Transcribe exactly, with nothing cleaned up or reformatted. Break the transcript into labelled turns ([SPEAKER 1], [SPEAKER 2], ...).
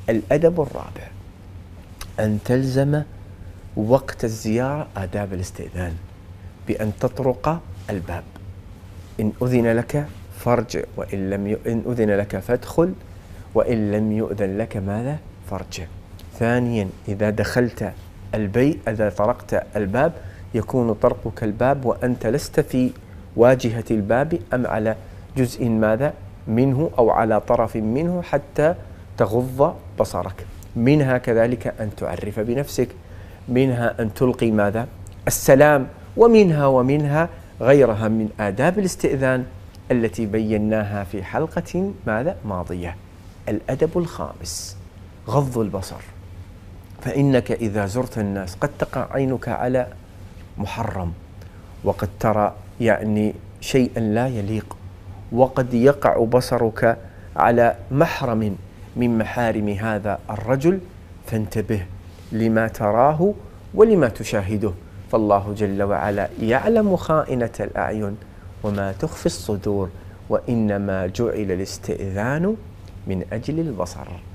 [SPEAKER 1] الأدب الرابع أن تلزم وقت الزيارة آداب الاستئذان بأن تطرق الباب، إن أذن لك فارجع، وإن لم ي... إن أذن لك فادخل، وإن لم يؤذن لك ماذا؟ فارجع. ثانيا إذا دخلت البيت، إذا طرقت الباب يكون طرقك الباب وأنت لست في واجهة الباب أم على جزء ماذا منه أو على طرف منه حتى تغض بصرك. منها كذلك أن تعرف بنفسك، منها أن تلقي ماذا؟ السلام، ومنها ومنها غيرها من آداب الاستئذان التي بيناها في حلقة ماذا؟ ماضية. الأدب الخامس غض البصر، فإنك إذا زرت الناس قد تقع عينك على محرم، وقد ترى يعني شيئا لا يليق، وقد يقع بصرك على محرم من محارم هذا الرجل، فانتبه لما تراه ولما تشاهده، فالله جل وعلا يعلم خائنة الأعين وما تخفي الصدور، وإنما جعل الاستئذان من أجل البصر.